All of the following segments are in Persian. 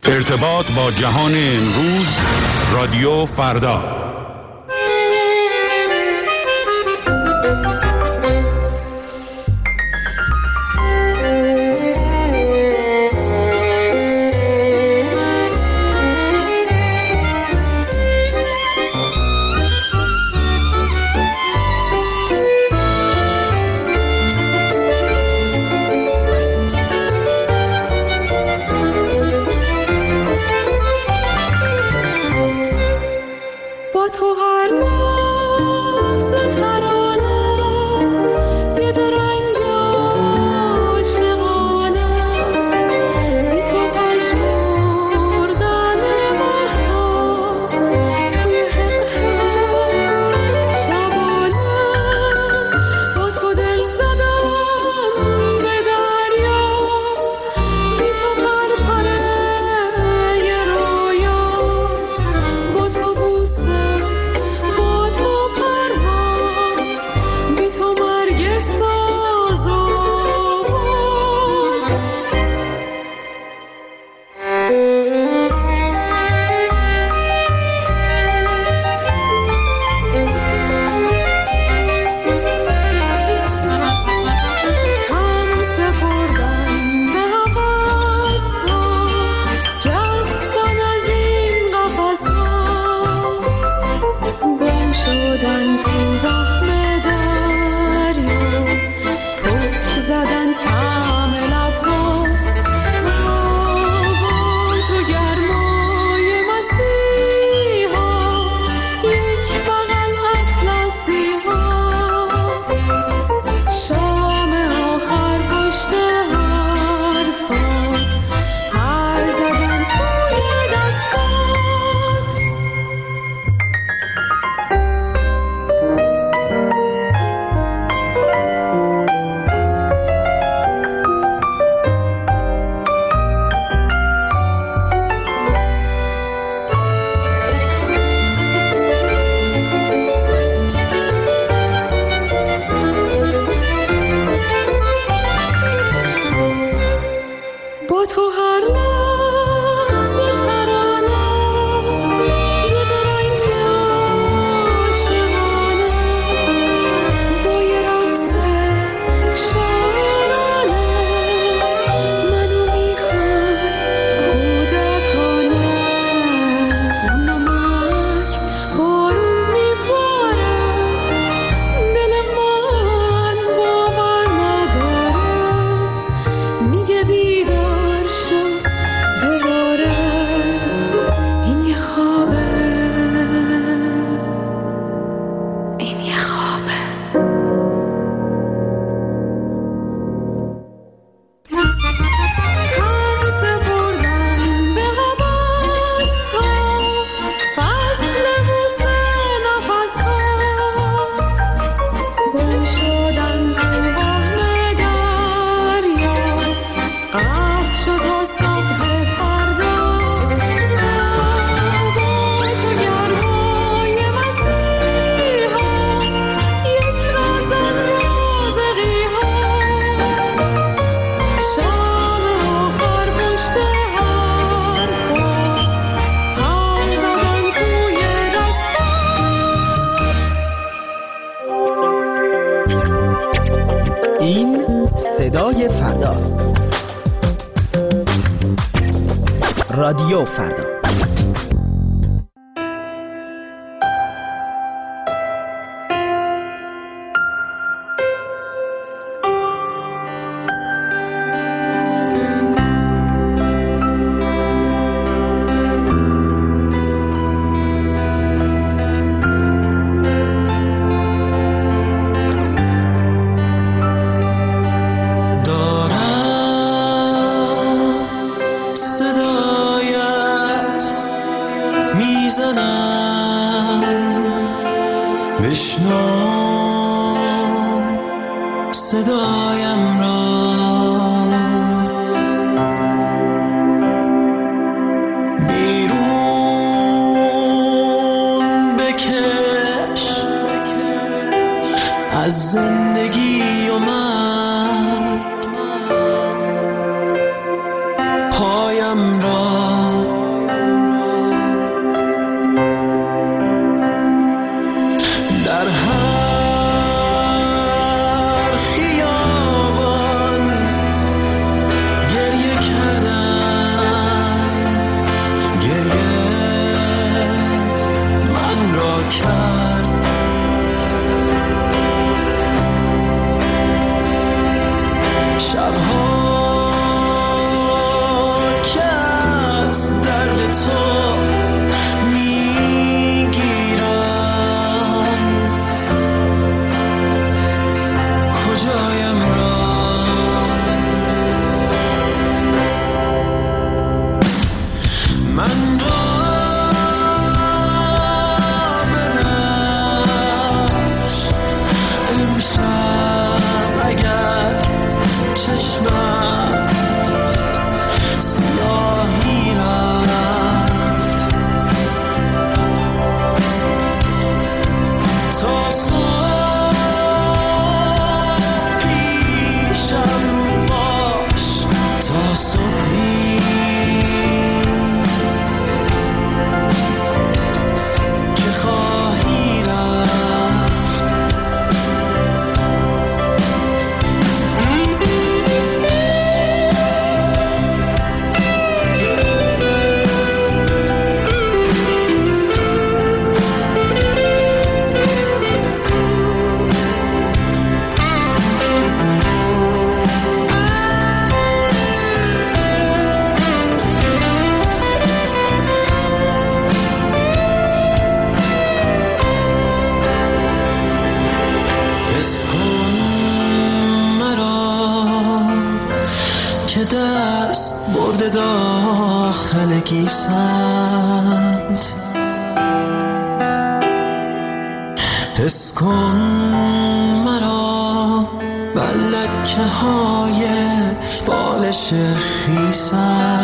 ارتباط با جهان امروز، رادیو فردا. صدای فرداست. رادیو فردا. پایم را حس کن مرا بر لکه های بالش خیست،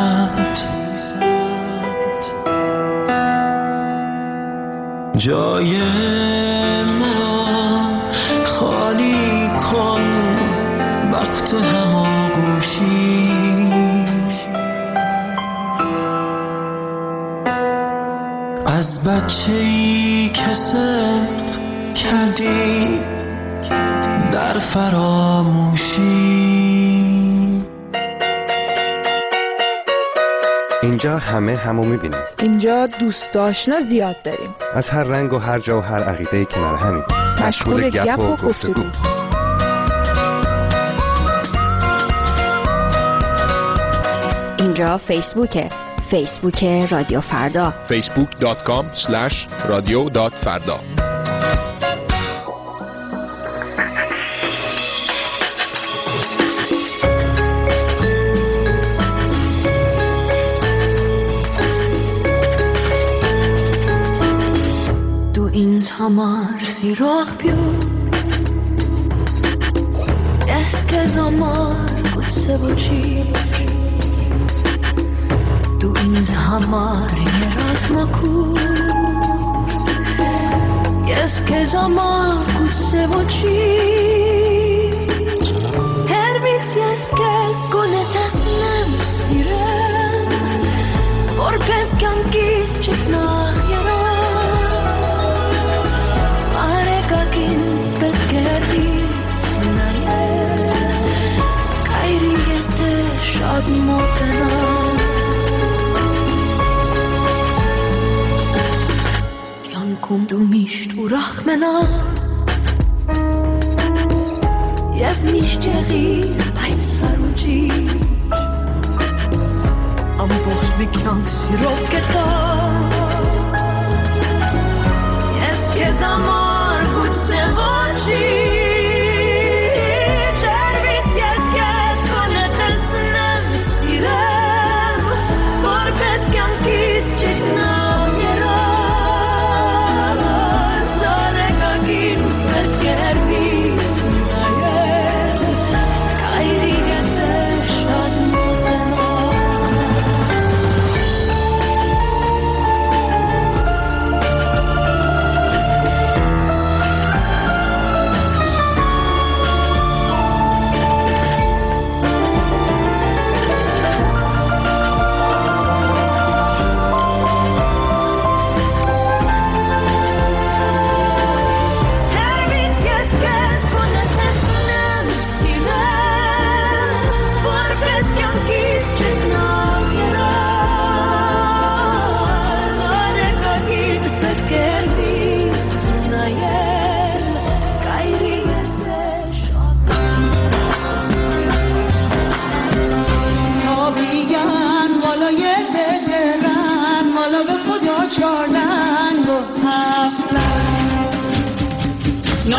جای مرا خالی کن وقت هماغوشی. از بچه‌ای که صدق کردی در فراموشی. اینجا همه همو میبینیم. اینجا دوست آشنا زیاد داریم، از هر رنگ و هر جا و هر عقیده کنار همین، مشغول گپ و گفتگو. اینجا فیسبوک رادیو فردا، facebook.com/radio.farda. Amar si rog più es que zamar kut se voci tu ins hamar yeras maku es que zamar kut se voci her vits es que es conetas nem sirem por pes kankis chitna Du mischt urachmena Jev mishteri Beit saruji Am bocht mikyank sirov geta Jeske zamar gut sevachi Červic jeskes konetes nem sirem Por peskyan kis čitna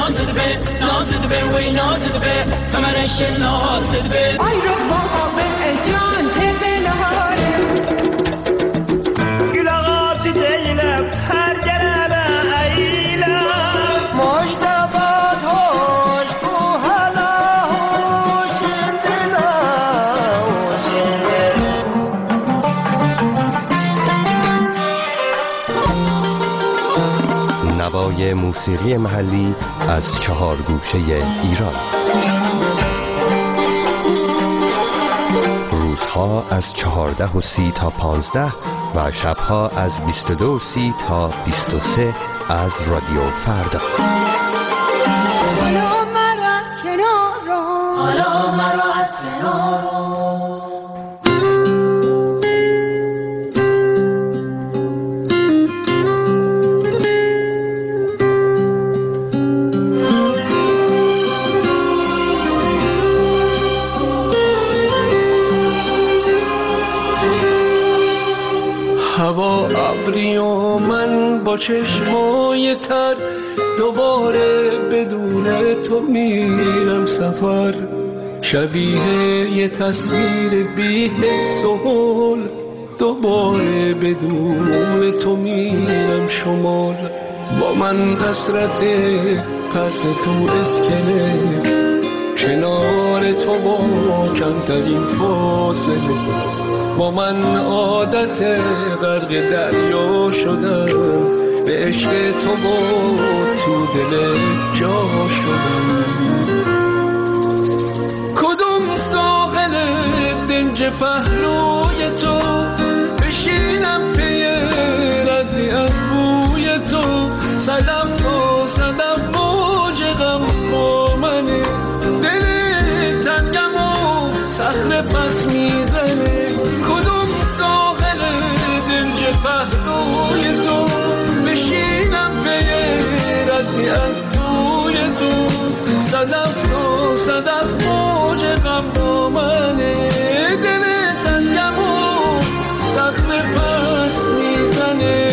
نازل به نازل به وی نازل به همرش نازل به آی رو بابا جان تبلهاره گلاغات دیلم هر گربه ایلم مجتبات هوش کو هلا هوش دلا نوای موسیقی محلی از 4 گوشه ایران. روزها از 14:30 تا 15 و شبها از 22:30 تا 23 از رادیو فردا. حالا مرا از کنار حالا مرا از کنار هوا ابری و من با چشمای تر دوباره بدون تو میرم سفر، شبیه یه تصویر بی حس و حال دوباره بدون تو میرم شمال. با من حسرت پس تو اسکله، کنار تو با کمترین فاصله. با من عادت غرق دریا شدم، به عشق تو با تو دل جا شدم. کدوم ساحل دنج پهلوی تو بشینم پی ردی از بوی تو، صدف و صدف موج غم با منه، دل تنگم و صخره پس میزنه. کدوم ساحل دنج پهلوی تو بشینم پی ردی از بوی تو، صدف و صدف موج غم با منه، دل تنگم و صخره پس میزنه.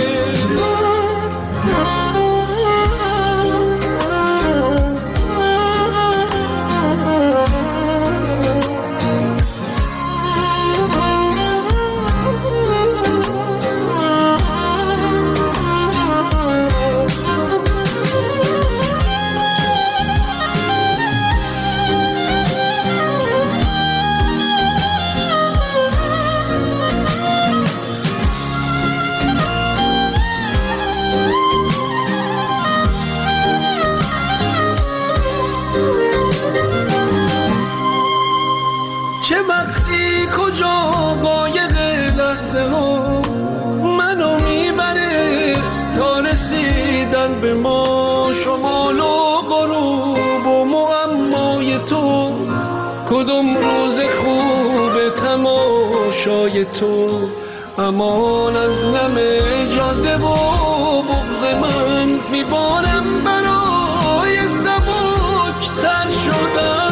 چه وقتی کجا قایق لحظه ها منو میبره تا رسیدن به ما، شمال و غروب و معمای تو. کدوم روز خوب تماشای تو، امان از نم جاده و بغض من، میبارم برای سبک تر شدم.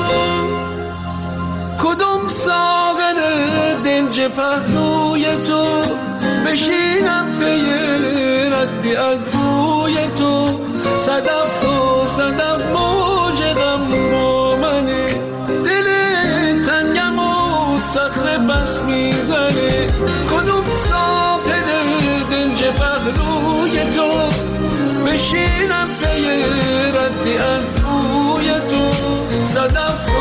کدوم ساغر دنج پهلوی تو بشینم پی ردی از بوی تو، صدف و صدف موج غم با منه، دل تنگم و صخره بس میزنه. کدوم ساغر دنج پهلوی تو بشینم پی ردی از بوی تو، صدف